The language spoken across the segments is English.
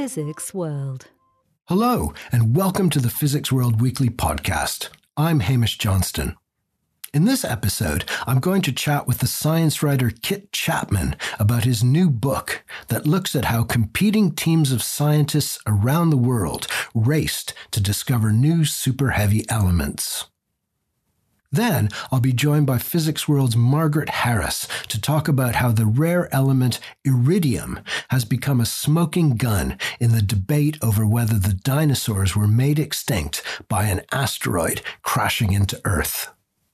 Physics World. Hello, and welcome to the Physics World Weekly Podcast. I'm Hamish Johnston. In this episode, I'm going to chat with the science writer Kit Chapman about his new book that looks at how competing teams of scientists around the world raced to discover new super-heavy elements. Then, I'll be joined by Physics World's Margaret Harris to talk about how the rare element iridium has become a smoking gun in the debate over whether the dinosaurs were made extinct by an asteroid crashing into Earth.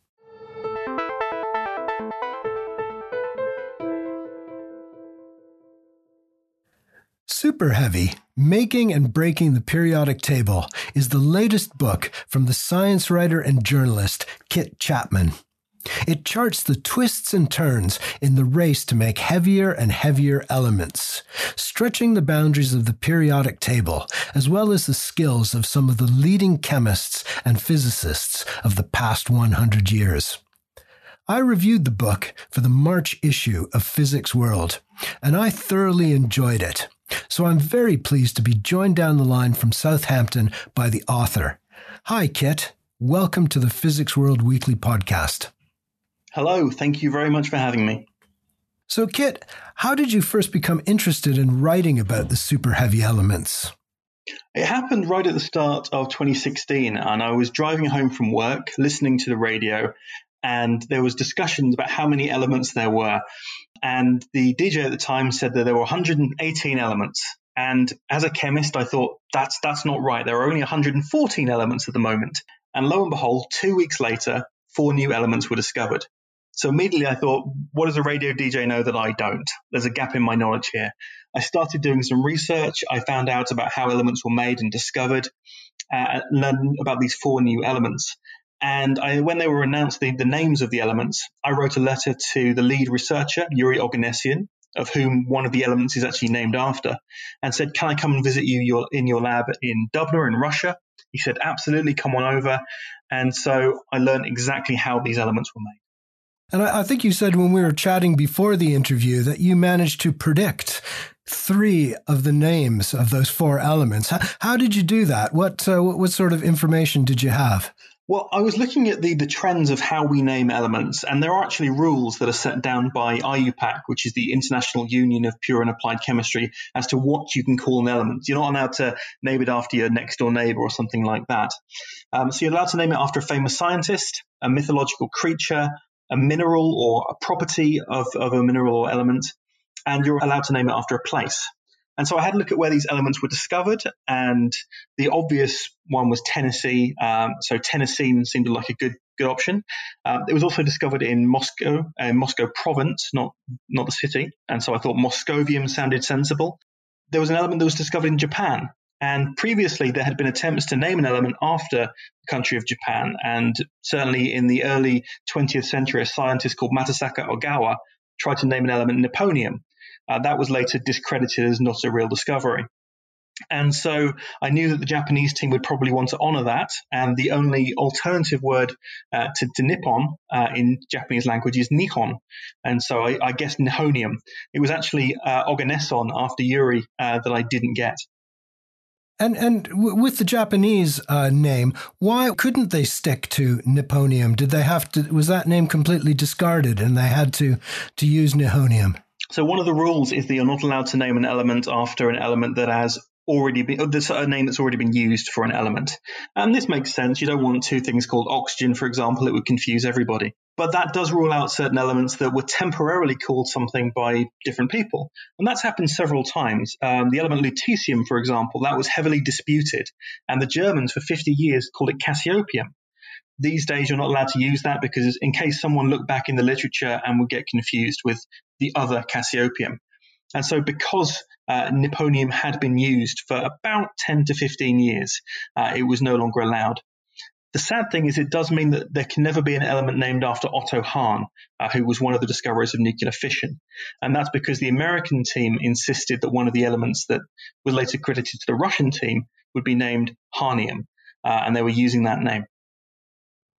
Super Heavy, Making and Breaking the Periodic Table is the latest book from the science writer and journalist Kit Chapman. It charts the twists and turns in the race to make heavier and heavier elements, stretching the boundaries of the periodic table, as well as the skills of some of the leading chemists and physicists of the past 100 years. I reviewed the book for the March issue of Physics World, and I thoroughly enjoyed it. So I'm very pleased to be joined down the line from Southampton by the author. Hi, Kit. Welcome to the Physics World Weekly Podcast. Hello. Thank you very much for having me. So, Kit, how did you first become interested in writing about the super heavy elements? It happened right at the start of 2016, and I was driving home from work, listening to the radio, and there was discussions about how many elements there were. And the DJ at the time said that there were 118 elements. And as a chemist, I thought, that's not right. There are only 114 elements at the moment. And lo and behold, 2 weeks later, 4 new elements were discovered. So immediately I thought, what does a radio DJ know that I don't? There's a gap in my knowledge here. I started doing some research. I found out about how elements were made and discovered, and learned about these 4 new elements. And when they were announced, the names of the elements, I wrote a letter to the lead researcher, Yuri Oganessian, of whom one of the elements is actually named after, and said, can I come and visit you in your lab in Dubna in Russia? He said, absolutely, come on over. And so I learned exactly how these elements were made. And I think you said when we were chatting before the interview that you managed to predict 3 of the names of those 4 elements. How did you do that? What sort of information did you have? Well, I was looking at the trends of how we name elements, and there are actually rules that are set down by IUPAC, which is the International Union of Pure and Applied Chemistry, as to what you can call an element. You're not allowed to name it after your next-door neighbor or something like that. So you're allowed to name it after a famous scientist, a mythological creature, a mineral or a property of a mineral or element, and you're allowed to name it after a place. And so I had a look at where these elements were discovered, and the obvious one was Tennessee. So Tennessee seemed like a good option. It was also discovered in Moscow province, not the city. And so I thought Moscovium sounded sensible. There was an element that was discovered in Japan. And previously there had been attempts to name an element after the country of Japan. And certainly in the early 20th century, a scientist called Matasaka Ogawa tried to name an element Nipponium. That was later discredited as not a real discovery. And so I knew that the Japanese team would probably want to honor that. And the only alternative word to Nippon in Japanese language is Nihon. And so I guessed Nihonium. It was actually Oganesson after Yuri that I didn't get. And with the Japanese name, why couldn't they stick to Nipponium? Did they have to? Was that name completely discarded and they had to use Nihonium? So one of the rules is that you're not allowed to name an element after an element that has already been, a name that's already been used for an element. And this makes sense. You don't want 2 things called oxygen, for example. It would confuse everybody. But that does rule out certain elements that were temporarily called something by different people. And that's happened several times. The element lutetium, for example, that was heavily disputed. And the Germans for 50 years called it Cassiopium. These days, you're not allowed to use that because in case someone looked back in the literature and would get confused with the other Cassiopium. And so because Nipponium had been used for about 10 to 15 years, it was no longer allowed. The sad thing is it does mean that there can never be an element named after Otto Hahn, who was one of the discoverers of nuclear fission. And that's because the American team insisted that one of the elements that was later credited to the Russian team would be named Hahnium, and they were using that name.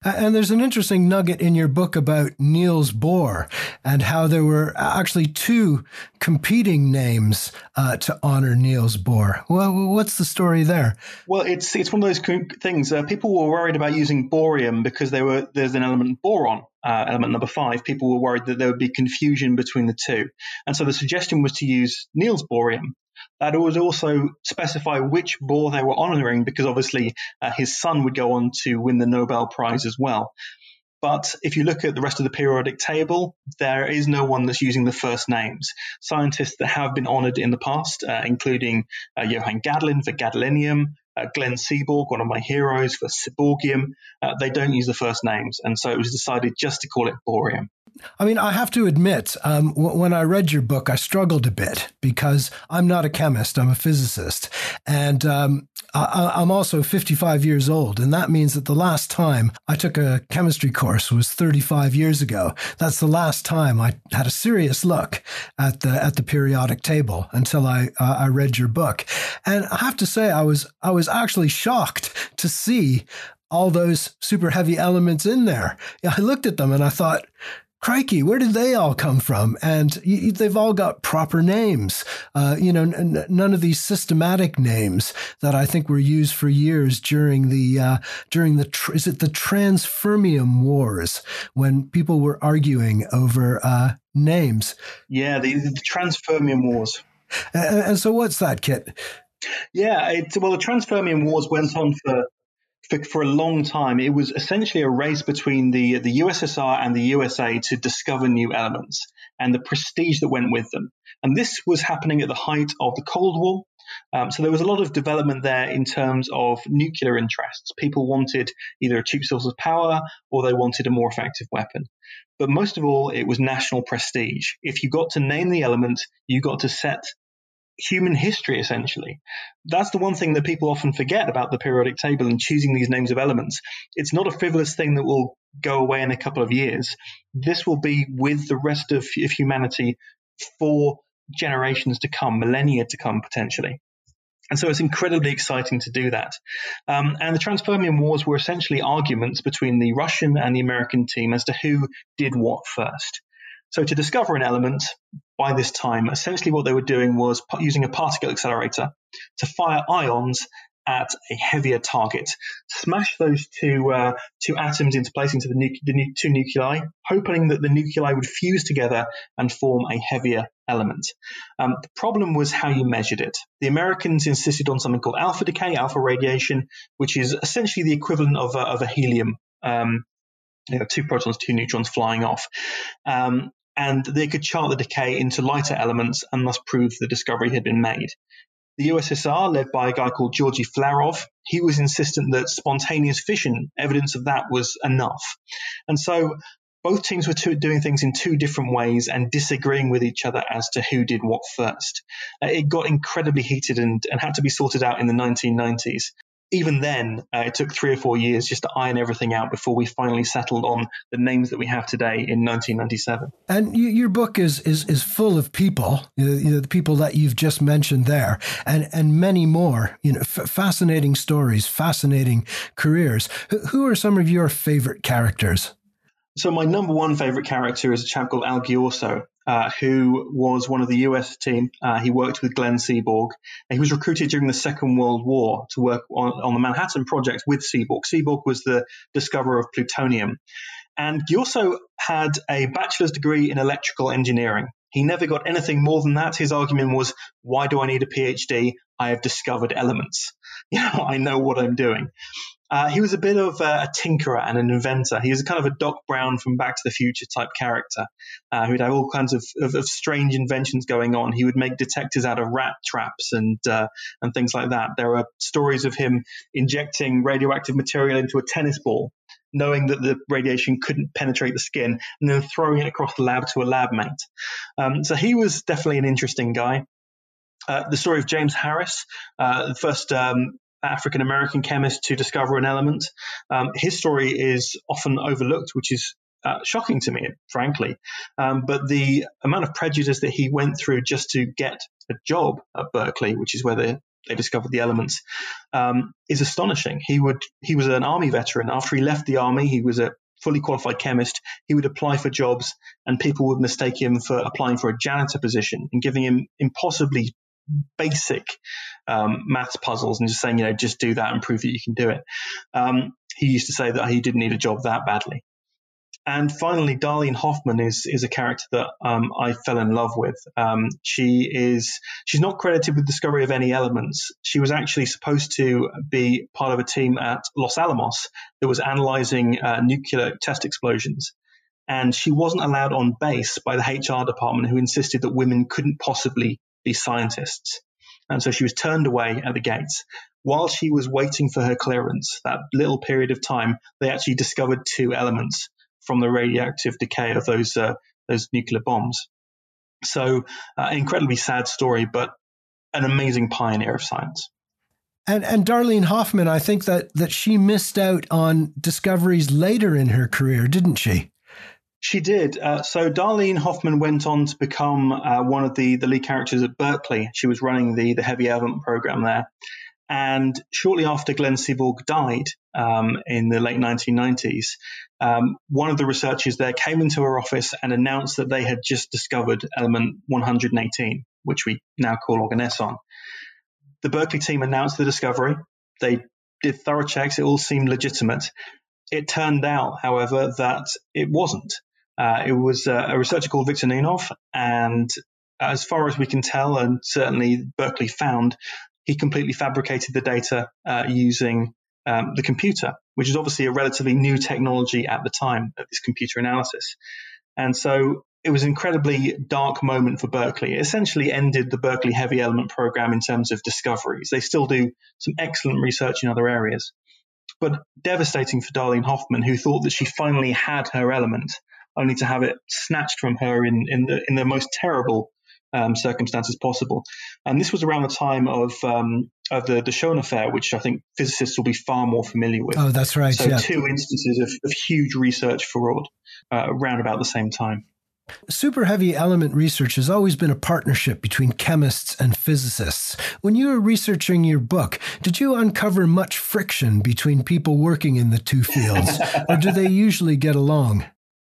And there's an interesting nugget in your book about Niels Bohr and how there were actually two competing names to honor Niels Bohr. Well, what's the story there? Well, it's one of those things. People were worried about using borium because there's an element boron, element number 5. People were worried that there would be confusion between the two. And so the suggestion was to use Niels Bohrium. That would also specify which Bohr they were honoring, because obviously his son would go on to win the Nobel Prize as well. But if you look at the rest of the periodic table, there is no one that's using the first names. Scientists that have been honored in the past, including Johann Gadolin for gadolinium, Glenn Seaborg, one of my heroes, for seaborgium, they don't use the first names. And so it was decided just to call it borium. I mean, I have to admit, when I read your book, I struggled a bit because I'm not a chemist, I'm a physicist. And I'm also 55 years old. And that means that the last time I took a chemistry course was 35 years ago. That's the last time I had a serious look at the periodic table until I read your book. And I have to say, I was actually shocked to see all those super heavy elements in there. I looked at them and I thought, crikey, where did they all come from? And they've all got proper names. None of these systematic names that I think were used for years during the is it the Transfermium Wars, when people were arguing over names? Yeah, the Transfermium Wars. And so what's that, Kit? Yeah, the Transfermium Wars went on for a long time. It was essentially a race between the USSR and the USA to discover new elements and the prestige that went with them. And this was happening at the height of the Cold War. So there was a lot of development there in terms of nuclear interests. People wanted either a cheap source of power or they wanted a more effective weapon. But most of all, it was national prestige. If you got to name the element, you got to set human history, essentially. That's the one thing that people often forget about the periodic table and choosing these names of elements. It's not a frivolous thing that will go away in a couple of years. This will be with the rest of humanity for generations to come, millennia to come, potentially. And so it's incredibly exciting to do that. And the Transfermium Wars were essentially arguments between the Russian and the American team as to who did what first. So to discover an element, by this time, essentially what they were doing was using a particle accelerator to fire ions at a heavier target, smash those two atoms into place, into the two nuclei, hoping that the nuclei would fuse together and form a heavier element. The problem was how you measured it. The Americans insisted on something called alpha decay, alpha radiation, which is essentially the equivalent of a helium, 2 protons, 2 neutrons flying off. And they could chart the decay into lighter elements and thus prove the discovery had been made. The USSR, led by a guy called Georgy Flerov, he was insistent that spontaneous fission, evidence of that, was enough. And so both teams were doing things in two different ways and disagreeing with each other as to who did what first. It got incredibly heated and had to be sorted out in the 1990s. Even then, it took 3 or 4 years just to iron everything out before we finally settled on the names that we have today in 1997. And your book is full of people, the people that you've just mentioned there, and many more. Fascinating stories, fascinating careers. Who are some of your favorite characters? So my number one favorite character is a chap called Al Ghiorso, who was one of the US team. He worked with Glenn Seaborg. He was recruited during the Second World War to work on the Manhattan Project with Seaborg. Seaborg was the discoverer of plutonium. And Ghiorso had a bachelor's degree in electrical engineering. He never got anything more than that. His argument was, why do I need a PhD? I have discovered elements. I know what I'm doing. He was a bit of a tinkerer and an inventor. He was kind of a Doc Brown from Back to the Future type character who'd have all kinds of strange inventions going on. He would make detectors out of rat traps and things like that. There are stories of him injecting radioactive material into a tennis ball, knowing that the radiation couldn't penetrate the skin, and then throwing it across the lab to a lab mate. So he was definitely an interesting guy. The story of James Harris, the first African-American chemist to discover an element. His story is often overlooked, which is shocking to me, frankly. But the amount of prejudice that he went through just to get a job at Berkeley, which is where the they discovered the elements, is astonishing. He was an army veteran. After he left the army, he was a fully qualified chemist. He would apply for jobs, and people would mistake him for applying for a janitor position and giving him impossibly basic maths puzzles and just saying, just do that and prove that you can do it. He used to say that he didn't need a job that badly. And finally, Darlene Hoffman is a character that I fell in love with. She's not credited with discovery of any elements. She was actually supposed to be part of a team at Los Alamos that was analyzing nuclear test explosions. And she wasn't allowed on base by the HR department, who insisted that women couldn't possibly be scientists. And so she was turned away at the gates. While she was waiting for her clearance, that little period of time, they actually discovered 2 elements from the radioactive decay of those nuclear bombs. So an incredibly sad story, but an amazing pioneer of science. And Darlene Hoffman, I think that she missed out on discoveries later in her career, didn't she? She did. So Darlene Hoffman went on to become one of the lead characters at Berkeley. She was running the heavy element program there. And shortly after Glenn Seaborg died in the late 1990s, one of the researchers there came into her office and announced that they had just discovered element 118, which we now call organeson. The Berkeley team announced the discovery. They did thorough checks. It all seemed legitimate. It turned out, however, that it wasn't. It was a researcher called Viktor Nunov, and as far as we can tell, and certainly Berkeley found, he completely fabricated the data using the computer, which is obviously a relatively new technology at the time of this computer analysis. And so it was an incredibly dark moment for Berkeley. It essentially ended the Berkeley heavy element program in terms of discoveries. They still do some excellent research in other areas, but devastating for Darlene Hoffman, who thought that she finally had her element, only to have it snatched from her in the most terrible circumstances possible. And this was around the time of the Schoen affair, which I think physicists will be far more familiar with. Oh, that's right. So 2 instances of huge research fraud around about the same time. Super heavy element research has always been a partnership between chemists and physicists. When you were researching your book, did you uncover much friction between people working in the 2 fields, or do they usually get along?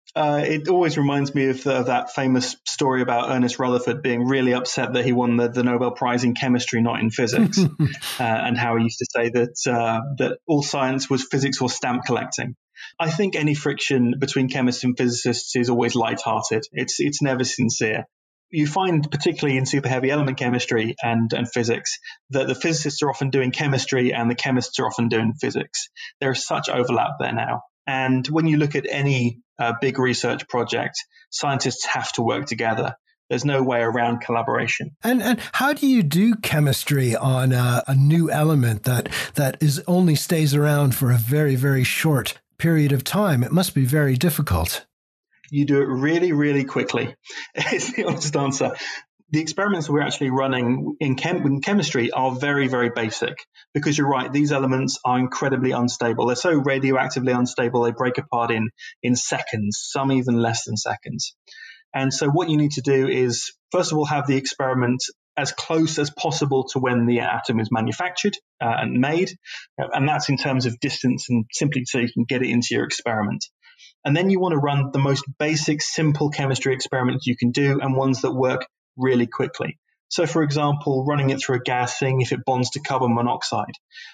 It always reminds me of that famous story about Ernest Rutherford being really upset that he won the Nobel Prize in chemistry, not in physics, and how he used to say that all science was physics or stamp collecting. I think any friction between chemists and physicists is always lighthearted. It's never sincere. You find, particularly in super heavy element chemistry and physics, that the physicists are often doing chemistry and the chemists are often doing physics. There is such overlap there now. And when you look at any big research project, scientists have to work together. There's no way around collaboration. And how do you do chemistry on a new element that only stays around for a very, very short period of time? It must be very difficult. You do it really, really quickly. It's the honest answer. The experiments we're actually running in chemistry are very, very basic, because you're right, these elements are incredibly unstable. They're so radioactively unstable, they break apart in seconds, some even less than seconds. And so what you need to do is, first of all, have the experiment as close as possible to when the atom is manufactured and made. And that's in terms of distance and simply so you can get it into your experiment. And then you want to run the most basic, simple chemistry experiments you can do, and ones that work really quickly. So, for example, running it through a gas, seeing if it bonds to carbon monoxide.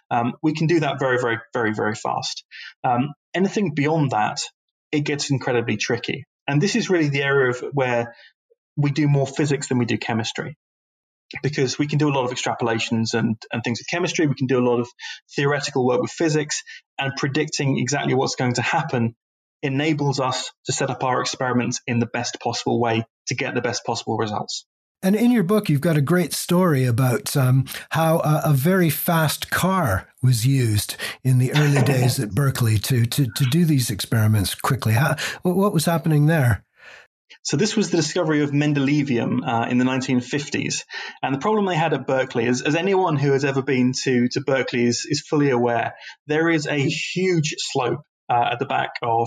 We can do that very, very, very, very fast. Anything beyond that, it gets incredibly tricky. And this is really the area where we do more physics than we do chemistry, because we can do a lot of extrapolations and things with chemistry. We can do a lot of theoretical work with physics, and predicting exactly what's going to happen enables us to set up our experiments in the best possible way to get the best possible results. And in your book, you've got a great story about how a very fast car was used in the early days at Berkeley to do these experiments quickly. What was happening there? So this was the discovery of mendelevium in the 1950s. And the problem they had at Berkeley is, as anyone who has ever been to Berkeley is fully aware, there is a huge slope at the back of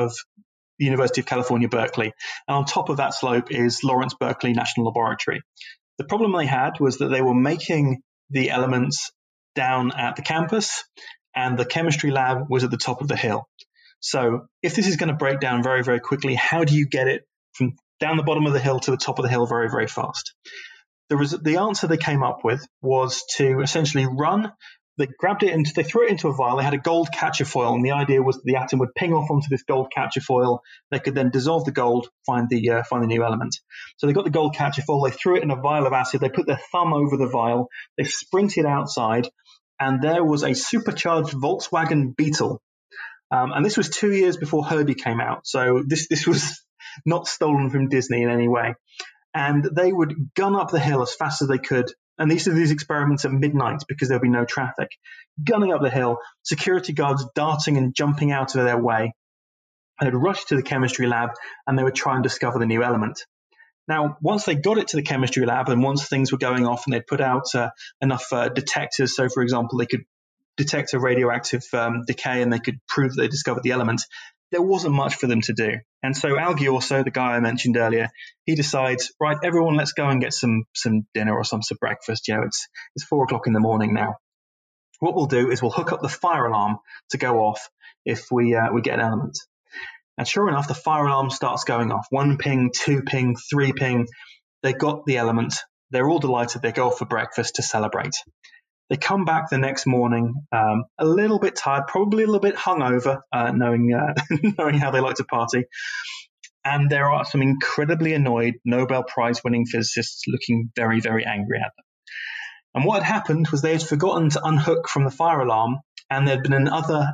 the University of California, Berkeley. And on top of that slope is Lawrence Berkeley National Laboratory. The problem they had was that they were making the elements down at the campus, and the chemistry lab was at the top of the hill. So if this is going to break down very, very quickly, how do you get it from down the bottom of the hill to the top of the hill very, very fast? The answer they came up with was to essentially they threw it into a vial. They had a gold catcher foil, and the idea was that the atom would ping off onto this gold catcher foil. They could then dissolve the gold, find the new element. So they got the gold catcher foil, they threw it in a vial of acid, they put their thumb over the vial, they sprinted outside, and there was a supercharged Volkswagen Beetle. And this was 2 years before Herbie came out. So this was not stolen from Disney in any way. And they would gun up the hill as fast as they could. And these are these experiments at midnight because there'll be no traffic. Gunning up the hill, security guards darting and jumping out of their way. They'd rush to the chemistry lab and they would try and discover the new element. Now, once they got it to the chemistry lab and once things were going off and they'd put out enough detectors, so for example, they could detect a radioactive decay and they could prove that they discovered the element, there wasn't much for them to do. And so Al Giorso, the guy I mentioned earlier, he decides, right, everyone, let's go and get some dinner or some breakfast. It's 4 o'clock in the morning now. What we'll do is we'll hook up the fire alarm to go off if we get an element. And sure enough, the fire alarm starts going off. 1 ping, 2 ping, 3 ping. They got the element. They're all delighted. They go off for breakfast to celebrate. They come back the next morning a little bit tired, probably a little bit hungover, knowing how they like to party. And there are some incredibly annoyed Nobel Prize-winning physicists looking very, very angry at them. And what had happened was they had forgotten to unhook from the fire alarm, and there had been another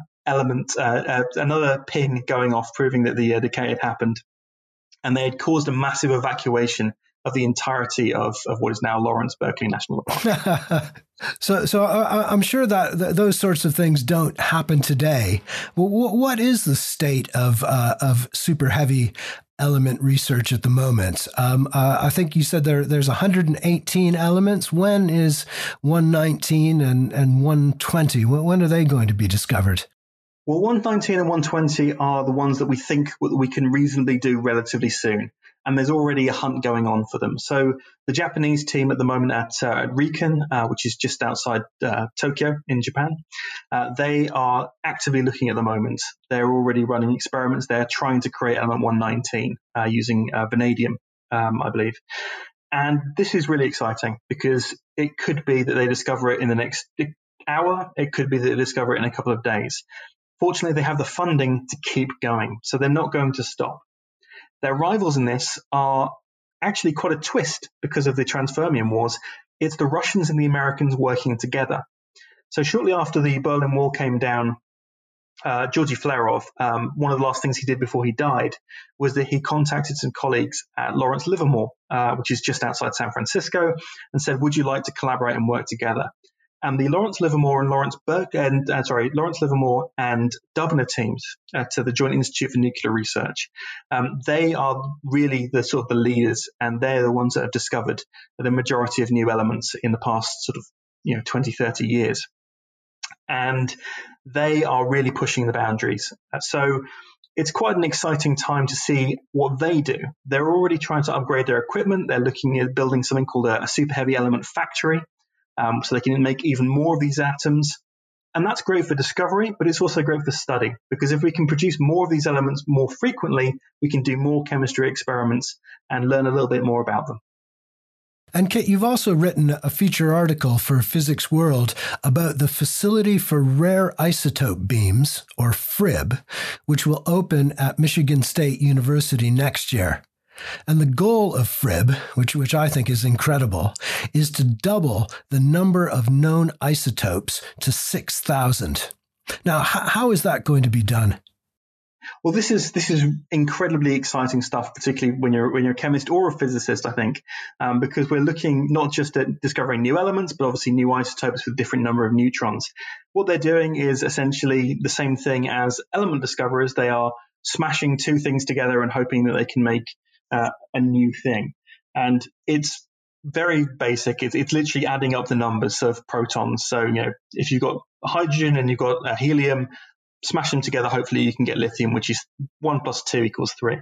ping going off, proving that the decay had happened. And they had caused a massive evacuation of the entirety of what is now Lawrence Berkeley National Park. So I'm sure that those sorts of things don't happen today. Well, what is the state of super heavy element research at the moment? I think you said there's 118 elements. When is 119 and 120? When are they going to be discovered? Well, 119 and 120 are the ones that we think we can reasonably do relatively soon. And there's already a hunt going on for them. So the Japanese team at the moment at Riken, which is just outside Tokyo in Japan, they are actively looking at the moment. They're already running experiments. They're trying to create element 119 using vanadium, I believe. And this is really exciting because it could be that they discover it in the next hour. It could be that they discover it in a couple of days. Fortunately, they have the funding to keep going, so they're not going to stop. Their rivals in this are actually quite a twist because of the Transfermium Wars. It's the Russians and the Americans working together. So shortly after the Berlin Wall came down, Georgy Flerov, one of the last things he did before he died was that he contacted some colleagues at Lawrence Livermore, which is just outside San Francisco, and said, would you like to collaborate and work together? And the Lawrence Livermore and Lawrence Livermore and Dubner teams to the Joint Institute for Nuclear Research, they are really the sort of the leaders, and they're the ones that have discovered the majority of new elements in the past sort of 20, 30 years. And they are really pushing the boundaries. So it's quite an exciting time to see what they do. They're already trying to upgrade their equipment. They're looking at building something called a super heavy element factory. So they can make even more of these atoms. And that's great for discovery, but it's also great for study, because if we can produce more of these elements more frequently, we can do more chemistry experiments and learn a little bit more about them. And Kit, you've also written a feature article for Physics World about the Facility for Rare Isotope Beams, or FRIB, which will open at Michigan State University next year. And the goal of FRIB, which I think is incredible, is to double the number of known isotopes to 6,000. Now, how is that going to be done? Well, this is incredibly exciting stuff, particularly when you're a chemist or a physicist, I think, because we're looking not just at discovering new elements, but obviously new isotopes with different number of neutrons. What they're doing is essentially the same thing as element discoverers. They are smashing two things together and hoping that they can make a new thing. And it's very basic. It's literally adding up the numbers of protons. So, if you've got hydrogen and you've got helium, smash them together. Hopefully you can get lithium, which is 1 + 2 = 3.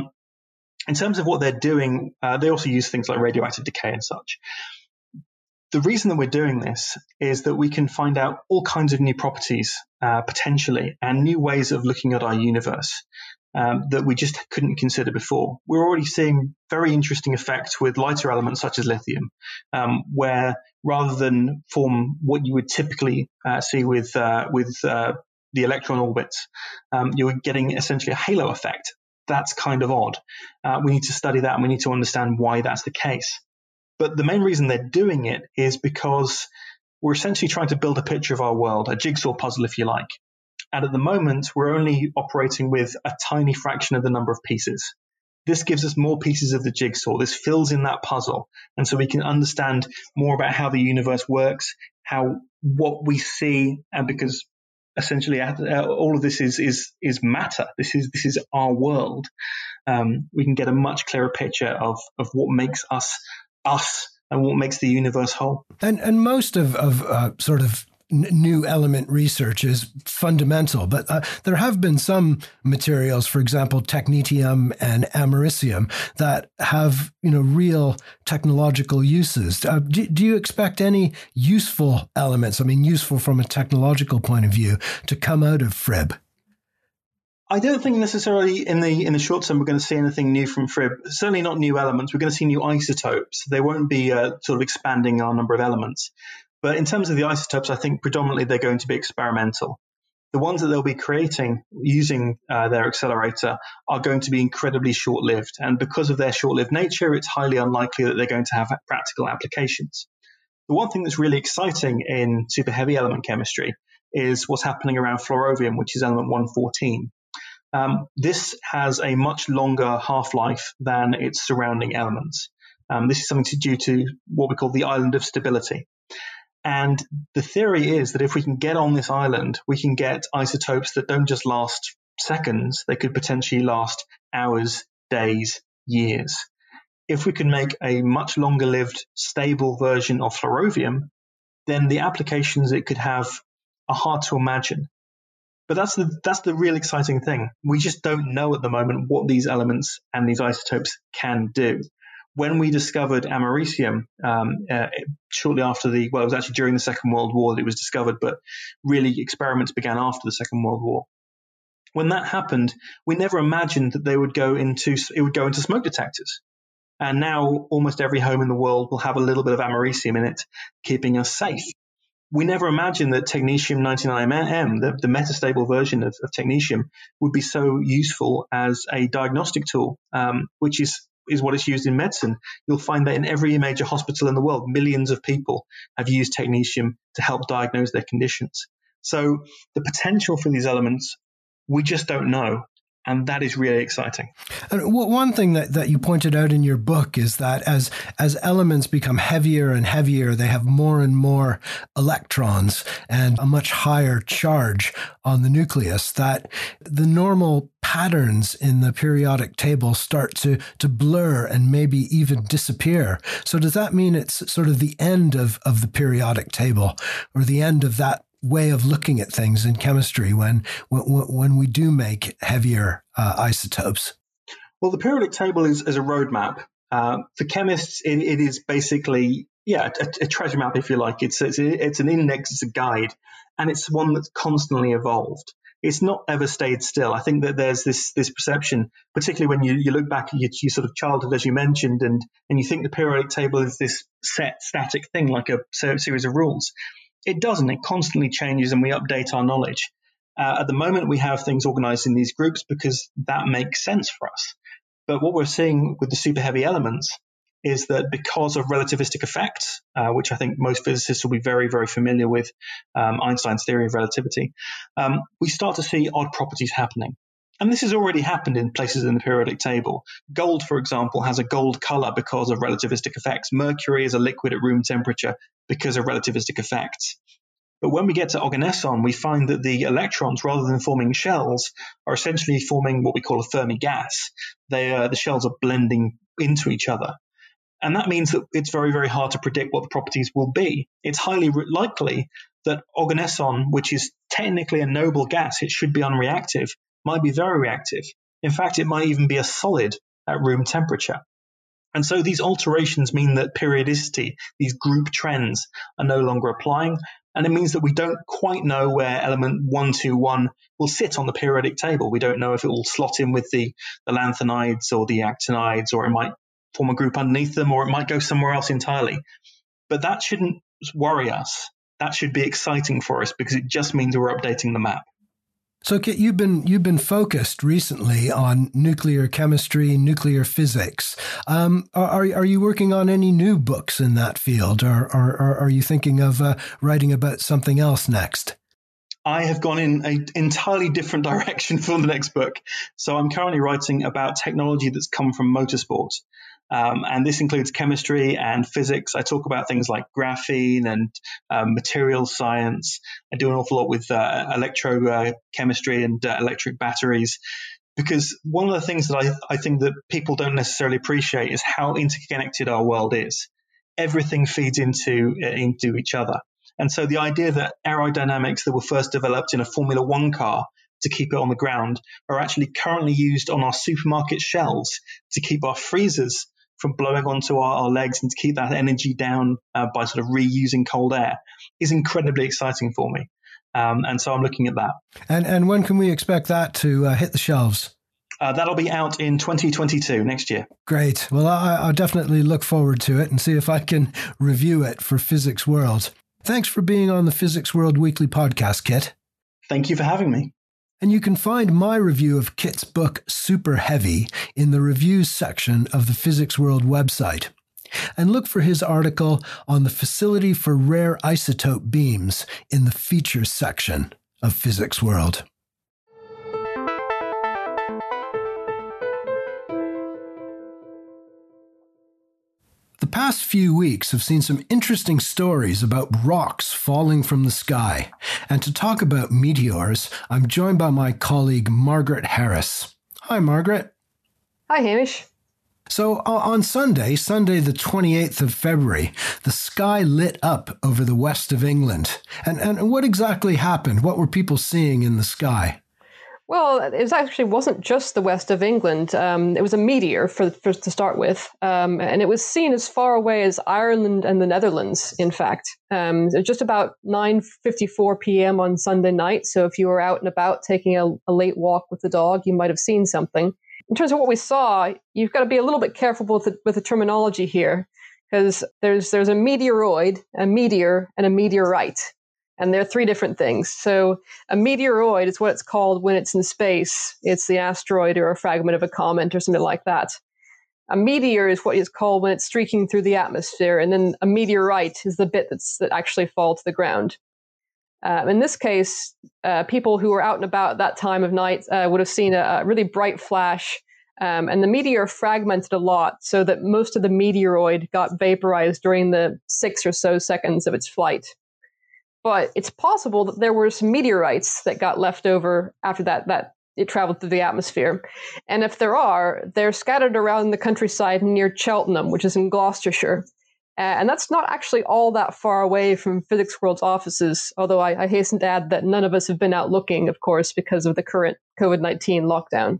In terms of what they're doing, they also use things like radioactive decay and such. The reason that we're doing this is that we can find out all kinds of new properties, potentially, and new ways of looking at our universe that we just couldn't consider before. We're already seeing very interesting effects with lighter elements such as lithium, where rather than form what you would typically see with the electron orbits, you're getting essentially a halo effect. That's kind of odd. We need to study that, and we need to understand why that's the case. But the main reason they're doing it is because we're essentially trying to build a picture of our world, a jigsaw puzzle, if you like. And at the moment, we're only operating with a tiny fraction of the number of pieces. This gives us more pieces of the jigsaw. This fills in that puzzle. And so we can understand more about how the universe works, what we see, and because essentially all of this is matter. This is our world. We can get a much clearer picture of what makes us and what makes the universe whole. And most of sort of new element research is fundamental, but there have been some materials, for example, technetium and americium, that have real technological uses. Do you expect any useful elements, useful from a technological point of view, to come out of FRIB? I don't think necessarily in the short term we're going to see anything new from FRIB. Certainly not new elements. We're going to see new isotopes. They won't be sort of expanding our number of elements. But in terms of the isotopes, I think predominantly they're going to be experimental. The ones that they'll be creating using their accelerator are going to be incredibly short-lived. And because of their short-lived nature, it's highly unlikely that they're going to have practical applications. The one thing that's really exciting in super heavy element chemistry is what's happening around fluorovium, which is element 114. This has a much longer half-life than its surrounding elements. This is something due to what we call the island of stability. And the theory is that if we can get on this island, we can get isotopes that don't just last seconds, they could potentially last hours, days, years. If we can make a much longer-lived, stable version of fluorovium, then the applications it could have are hard to imagine. But that's the real exciting thing. We just don't know at the moment what these elements and these isotopes can do. When we discovered americium, shortly after it was actually during the Second World War that it was discovered, but really experiments began after the Second World War. When that happened, we never imagined that it would go into smoke detectors. And now almost every home in the world will have a little bit of americium in it, keeping us safe. We never imagined that technetium-99m, the metastable version of technetium, would be so useful as a diagnostic tool, which is what is used in medicine. You'll find that in every major hospital in the world, millions of people have used technetium to help diagnose their conditions. So the potential for these elements, we just don't know. And that is really exciting. And one thing that you pointed out in your book is that as elements become heavier and heavier, they have more and more electrons and a much higher charge on the nucleus, that the normal patterns in the periodic table start to blur and maybe even disappear. So does that mean it's sort of the end of the periodic table, or the end of that way of looking at things in chemistry when we do make heavier isotopes? Well, the periodic table is a roadmap. For chemists, it is basically a treasure map, if you like. It's an index, it's a guide, and it's one that's constantly evolved. It's not ever stayed still. I think that there's this perception, particularly when you look back at your sort of childhood, as you mentioned, and you think the periodic table is this set, static thing, like a series of rules. It doesn't. It constantly changes, and we update our knowledge. At the moment, we have things organized in these groups because that makes sense for us. But what we're seeing with the super heavy elements is that because of relativistic effects, which I think most physicists will be very, very familiar with, Einstein's theory of relativity, we start to see odd properties happening. And this has already happened in places in the periodic table. Gold, for example, has a gold color because of relativistic effects. Mercury is a liquid at room temperature because of relativistic effects. But when we get to oganesson, we find that the electrons, rather than forming shells, are essentially forming what we call a Fermi gas. The shells are blending into each other. And that means that it's very, very hard to predict what the properties will be. It's highly likely that oganesson, which is technically a noble gas, it should be unreactive, might be very reactive. In fact, it might even be a solid at room temperature. And so these alterations mean that periodicity, these group trends, are no longer applying. And it means that we don't quite know where element 121 will sit on the periodic table. We don't know if it will slot in with the lanthanides or the actinides, or it might form a group underneath them, or it might go somewhere else entirely. But that shouldn't worry us. That should be exciting for us, because it just means we're updating the map. So, Kit, you've been focused recently on nuclear chemistry, nuclear physics. Are you working on any new books in that field, or are you thinking of writing about something else next? I have gone in an entirely different direction for the next book. So I'm currently writing about technology that's come from motorsport. And this includes chemistry and physics. I talk about things like graphene and material science. I do an awful lot with electrochemistry and electric batteries, because one of the things that I think that people don't necessarily appreciate is how interconnected our world is. Everything feeds into each other. And so the idea that aerodynamics that were first developed in a Formula One car to keep it on the ground are actually currently used on our supermarket shelves to keep our freezers from blowing onto our legs and to keep that energy down by sort of reusing cold air is incredibly exciting for me. And so I'm looking at that. And when can we expect that to hit the shelves? That'll be out in 2022, next year. Great. Well, I'll definitely look forward to it and see if I can review it for Physics World. Thanks for being on the Physics World Weekly podcast, Kit. Thank you for having me. And you can find my review of Kit's book, Super Heavy, in the reviews section of the Physics World website. And look for his article on the facility for rare isotope beams in the features section of Physics World. The past few weeks have seen some interesting stories about rocks falling from the sky. And to talk about meteors, I'm joined by my colleague Margaret Harris. Hi, Margaret. Hi, Hamish. So on Sunday the 28th of February, the sky lit up over the west of England. And what exactly happened? What were people seeing in the sky? Well, it wasn't just the west of England. It was a meteor to start with, and it was seen as far away as Ireland and the Netherlands. In fact, it was just about 9:54 p.m. on Sunday night. So if you were out and about taking a late walk with the dog, you might have seen something. In terms of what we saw, you've got to be a little bit careful with the terminology here, because there's a meteoroid, a meteor, and a meteorite. And they're three different things. So a meteoroid is what it's called when it's in space. It's the asteroid or a fragment of a comet or something like that. A meteor is what it's called when it's streaking through the atmosphere. And then a meteorite is the bit that actually fall to the ground. In this case, people who were out and about at that time of night would have seen a really bright flash. And the meteor fragmented a lot so that most of the meteoroid got vaporized during the 6 or so seconds of its flight. But it's possible that there were some meteorites that got left over after that it traveled through the atmosphere. And if there are, they're scattered around the countryside near Cheltenham, which is in Gloucestershire. And that's not actually all that far away from Physics World's offices, although I hasten to add that none of us have been out looking, of course, because of the current COVID-19 lockdown.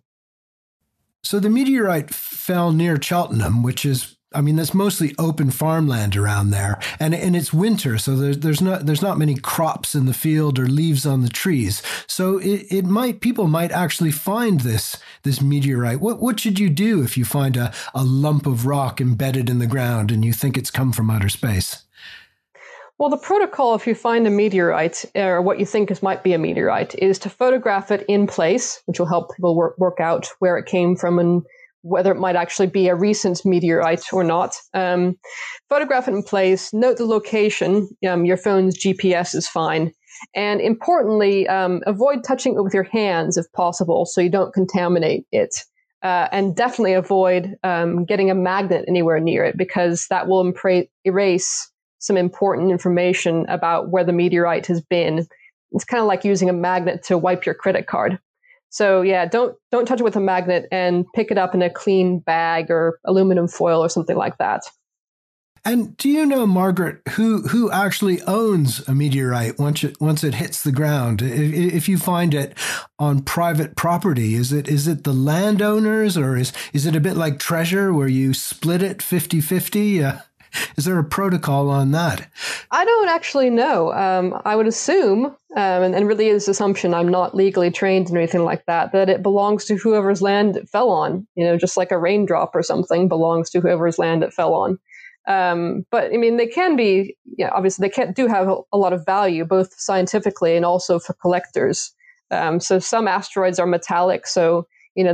So the meteorite fell near Cheltenham, which is, that's mostly open farmland around there, and it's winter, so there's not many crops in the field or leaves on the trees. So people might actually find this meteorite. What should you do if you find a lump of rock embedded in the ground and you think it's come from outer space? Well, the protocol, if you find a meteorite, or what you think might be a meteorite, is to photograph it in place, which will help people work out where it came from and whether it might actually be a recent meteorite or not. Photograph it in place, note the location, your phone's GPS is fine. And importantly, avoid touching it with your hands if possible so you don't contaminate it. And definitely avoid getting a magnet anywhere near it, because that will erase some important information about where the meteorite has been. It's kind of like using a magnet to wipe your credit card. So yeah, don't touch it with a magnet, and pick it up in a clean bag or aluminum foil or something like that. And do you know, Margaret, who actually owns a meteorite once it hits the ground? If you find it on private property, is it the landowners, or is it a bit like treasure where you split it 50-50? Is there a protocol on that? I don't actually know. I would assume, and really is assumption, I'm not legally trained in anything like that it belongs to whoever's land it fell on, just like a raindrop or something belongs to whoever's land it fell on. But I mean, they can be, obviously do have a lot of value, both scientifically and also for collectors. So some asteroids are metallic. So,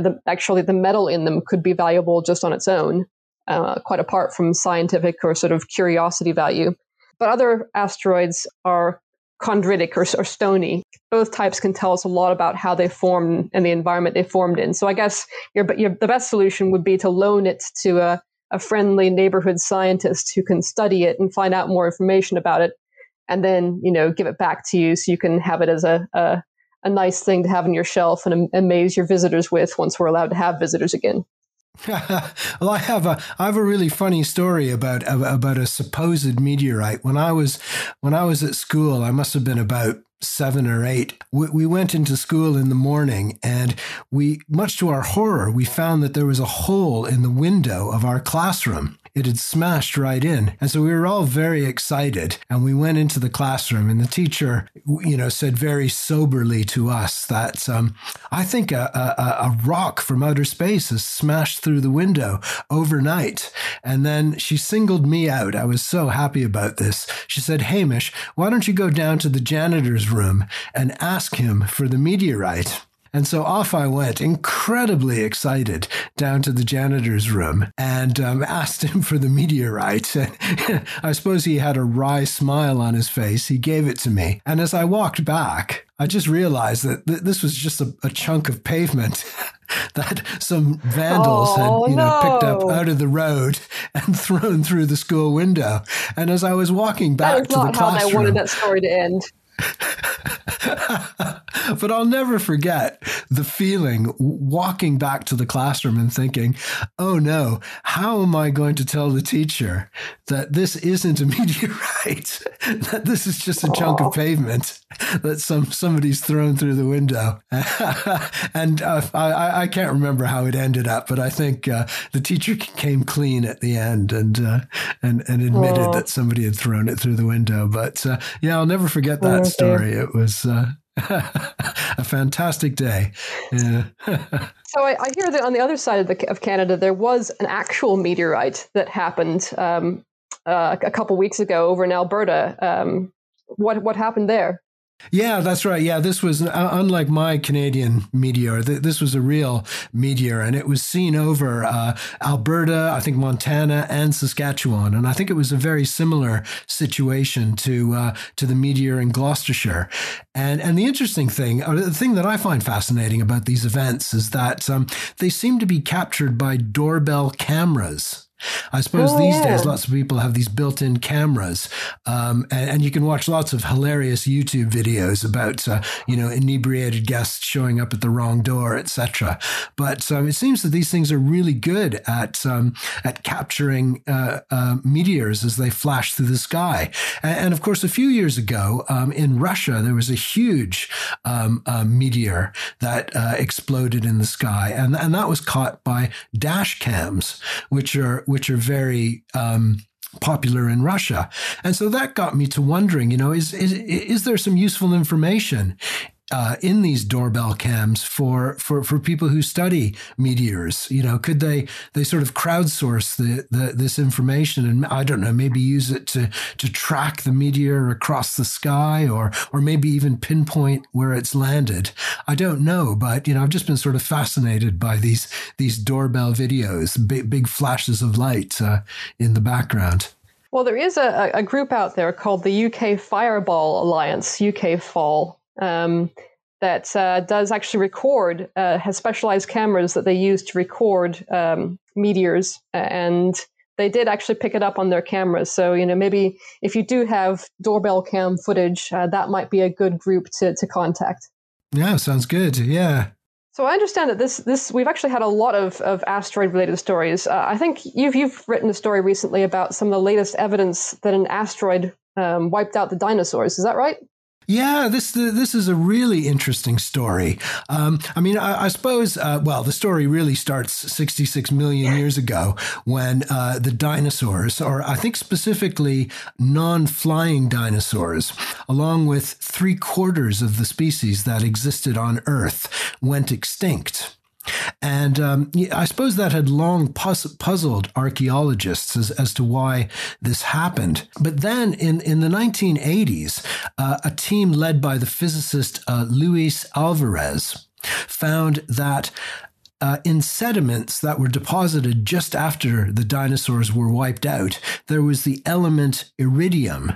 the metal in them could be valuable just on its own. Quite apart from scientific or sort of curiosity value. But other asteroids are chondritic or stony. Both types can tell us a lot about how they formed and the environment they formed in. So I guess the best solution would be to loan it to a friendly neighborhood scientist who can study it and find out more information about it, and then, give it back to you so you can have it as a nice thing to have on your shelf and amaze your visitors with once we're allowed to have visitors again. Well, I have a really funny story about a supposed meteorite. When I was at school, I must have been about 7 or 8. We went into school in the morning, and much to our horror, we found that there was a hole in the window of our classroom. It had smashed right in. And so we were all very excited. And we went into the classroom, and the teacher, said very soberly to us that I think a rock from outer space has smashed through the window overnight. And then she singled me out. I was so happy about this. She said, "Hamish, why don't you go down to the janitor's room and ask him for the meteorite?" And so off I went, incredibly excited, down to the janitor's room and asked him for the meteorite. I suppose he had a wry smile on his face. He gave it to me. And as I walked back, I just realized that this was just a chunk of pavement that some vandals had picked up out of the road and thrown through the school window. And as I was walking back to the classroom... That is not how I wanted that story to end. But I'll never forget the feeling walking back to the classroom and thinking, oh no, how am I going to tell the teacher that this isn't a meteorite, that this is just a chunk of pavement that somebody's thrown through the window? And I can't remember how it ended up, but I think the teacher came clean at the end and admitted that somebody had thrown it through the window. But I'll never forget that story. It was a fantastic day. Yeah. So I hear that on the other side of Canada, there was an actual meteorite that happened a couple weeks ago over in Alberta. What happened there? Yeah, that's right. Yeah, this was unlike my Canadian meteor. This was a real meteor, and it was seen over Alberta, I think Montana, and Saskatchewan. And I think it was a very similar situation to the meteor in Gloucestershire. And the interesting thing, or the thing that I find fascinating about these events, is that they seem to be captured by doorbell cameras. I suppose these days, lots of people have these built-in cameras, and you can watch lots of hilarious YouTube videos about, inebriated guests showing up at the wrong door, etc. But it seems that these things are really good at capturing meteors as they flash through the sky. And of course, a few years ago, in Russia, there was a huge meteor that exploded in the sky, and that was caught by dash cams, which are very popular in Russia. And so that got me to wondering, is there some useful information in these doorbell cams for people who study meteors? Could they sort of crowdsource this information and, I don't know, maybe use it to track the meteor across the sky or maybe even pinpoint where it's landed? I don't know, but I've just been sort of fascinated by these doorbell videos, big flashes of light in the background. Well, there is a group out there called the UK Fireball Alliance, UK Fall. That does actually record, has specialized cameras that they use to record meteors, and they did actually pick it up on their cameras. So, maybe if you do have doorbell cam footage, that might be a good group to contact. Yeah, sounds good. Yeah. So I understand that this we've actually had a lot of asteroid related stories. I think you've written a story recently about some of the latest evidence that an asteroid wiped out the dinosaurs. Is that right? Yeah, this is a really interesting story. I suppose, the story really starts 66 million years ago when the dinosaurs, or I think specifically non-flying dinosaurs, along with 3/4 of the species that existed on Earth, went extinct. And I suppose that had long puzzled archaeologists as to why this happened. But then in the 1980s, a team led by the physicist Luis Alvarez found that in sediments that were deposited just after the dinosaurs were wiped out, there was the element iridium.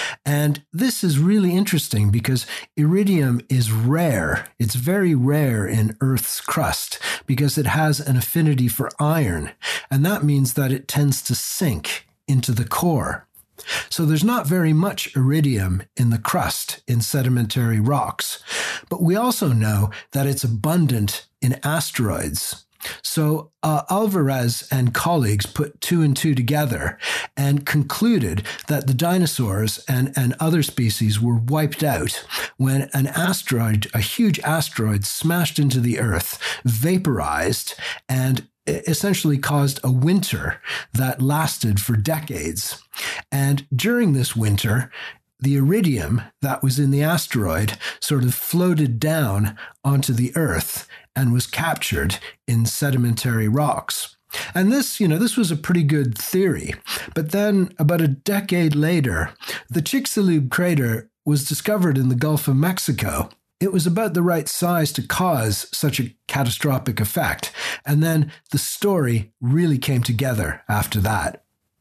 And this is really interesting because iridium is rare. It's very rare in Earth's crust because it has an affinity for iron. And that means that it tends to sink into the core. So there's not very much iridium in the crust in sedimentary rocks. But we also know that it's abundant in asteroids. So Alvarez and colleagues put two and two together and concluded that the dinosaurs and other species were wiped out when an asteroid, a huge asteroid, smashed into the Earth, vaporized, and essentially caused a winter that lasted for decades. And during this winter, the iridium that was in the asteroid sort of floated down onto the Earth and was captured in sedimentary rocks. And this was a pretty good theory. But then about a decade later, the Chicxulub crater was discovered in the Gulf of Mexico. It was about the right size to cause such a catastrophic effect. And then the story really came together after that.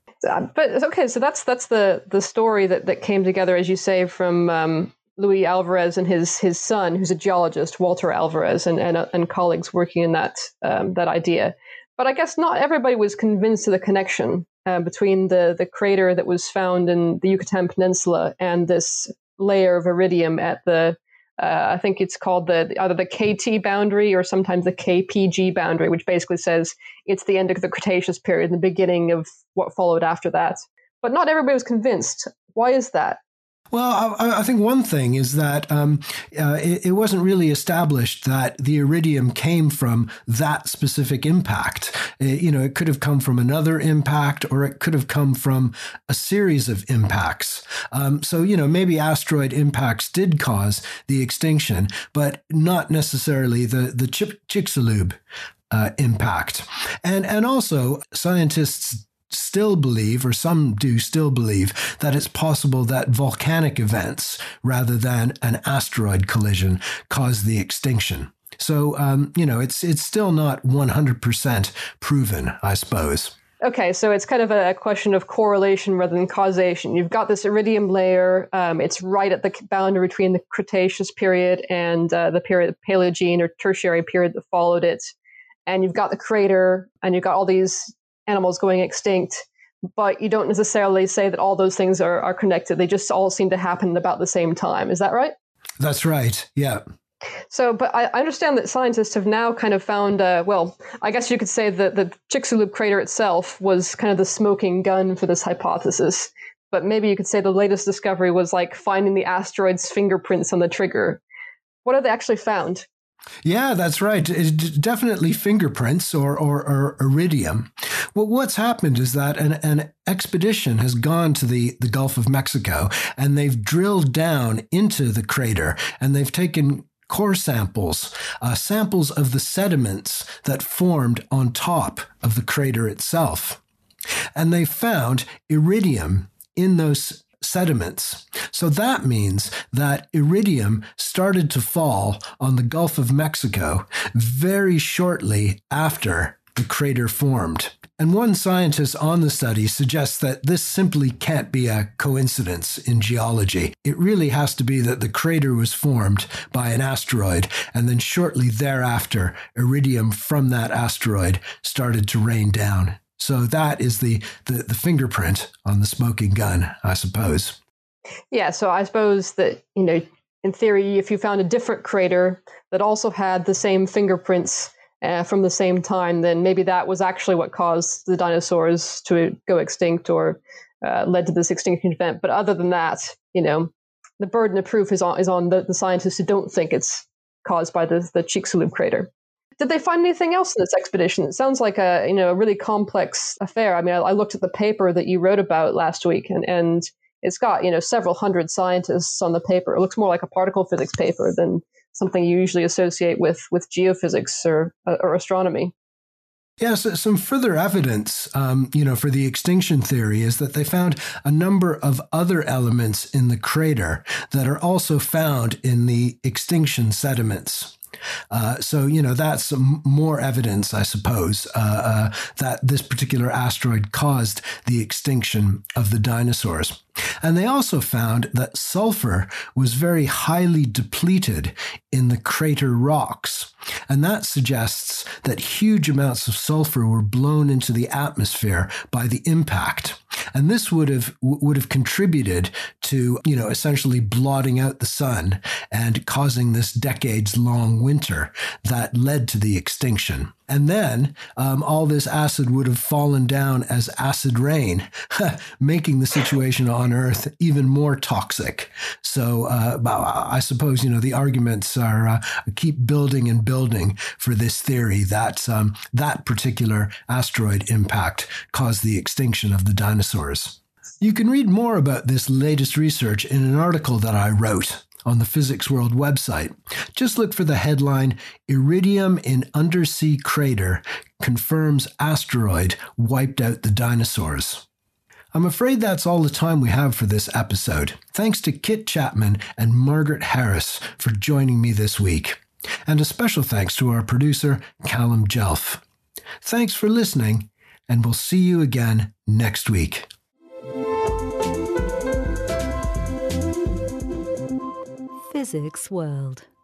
But okay, so that's the story that came together, as you say, from Luis Alvarez and his son, who's a geologist, Walter Alvarez, and colleagues working in that idea. But I guess not everybody was convinced of the connection between the crater that was found in the Yucatan Peninsula and this layer of iridium at the I think it's called either the KT boundary or sometimes the KPG boundary, which basically says it's the end of the Cretaceous period, the beginning of what followed after that. But not everybody was convinced. Why is that? Well, I think one thing is that it wasn't really established that the iridium came from that specific impact. It could have come from another impact, or it could have come from a series of impacts. So maybe asteroid impacts did cause the extinction, but not necessarily the Chicxulub impact. And also, scientists still believe, or some do still believe, that it's possible that volcanic events rather than an asteroid collision caused the extinction. So, it's still not 100% proven, I suppose. Okay, so it's kind of a question of correlation rather than causation. You've got this iridium layer. It's right at the boundary between the Cretaceous period and the period of Paleogene or Tertiary period that followed it. And you've got the crater, and you've got all these animals going extinct, but you don't necessarily say that all those things are connected. They just all seem to happen at about the same time. Is that right? That's right. Yeah. So, but I understand that scientists have now kind of found, I guess you could say that the Chicxulub crater itself was kind of the smoking gun for this hypothesis. But maybe you could say the latest discovery was like finding the asteroid's fingerprints on the trigger. What have they actually found? Yeah, that's right. It's definitely fingerprints or iridium. Well, what's happened is that an expedition has gone to the Gulf of Mexico, and they've drilled down into the crater, and they've taken core samples of the sediments that formed on top of the crater itself. And they found iridium in those sediments. So that means that iridium started to fall on the Gulf of Mexico very shortly after the crater formed. And one scientist on the study suggests that this simply can't be a coincidence in geology. It really has to be that the crater was formed by an asteroid, and then shortly thereafter, iridium from that asteroid started to rain down. So that is the fingerprint on the smoking gun, I suppose. Yeah, so I suppose that, in in theory, if you found a different crater that also had the same fingerprints from the same time, then maybe that was actually what caused the dinosaurs to go extinct or led to this extinction event. But other than that, the burden of proof is on the scientists who don't think it's caused by the Chicxulub crater. Did they find anything else in this expedition? It sounds like a really complex affair. I mean, I looked at the paper that you wrote about last week, and it's got several hundred scientists on the paper. It looks more like a particle physics paper than something you usually associate with geophysics or astronomy. Yes, some further evidence, for the extinction theory is that they found a number of other elements in the crater that are also found in the extinction sediments. So that's more evidence, I suppose, that this particular asteroid caused the extinction of the dinosaurs. And they also found that sulfur was very highly depleted in the crater rocks. And that suggests that huge amounts of sulfur were blown into the atmosphere by the impact. And this would have contributed to, essentially blotting out the sun and causing this decades-long winter that led to the extinction. And then all this acid would have fallen down as acid rain, making the situation on Earth even more toxic. So I suppose, the arguments are keep building and building for this theory that that particular asteroid impact caused the extinction of the dinosaurs. You can read more about this latest research in an article that I wrote on the Physics World website. Just look for the headline, Iridium in Undersea Crater Confirms Asteroid Wiped Out the Dinosaurs. I'm afraid that's all the time we have for this episode. Thanks to Kit Chapman and Margaret Harris for joining me this week. And a special thanks to our producer, Callum Jelf. Thanks for listening, and we'll see you again next week. Physics World.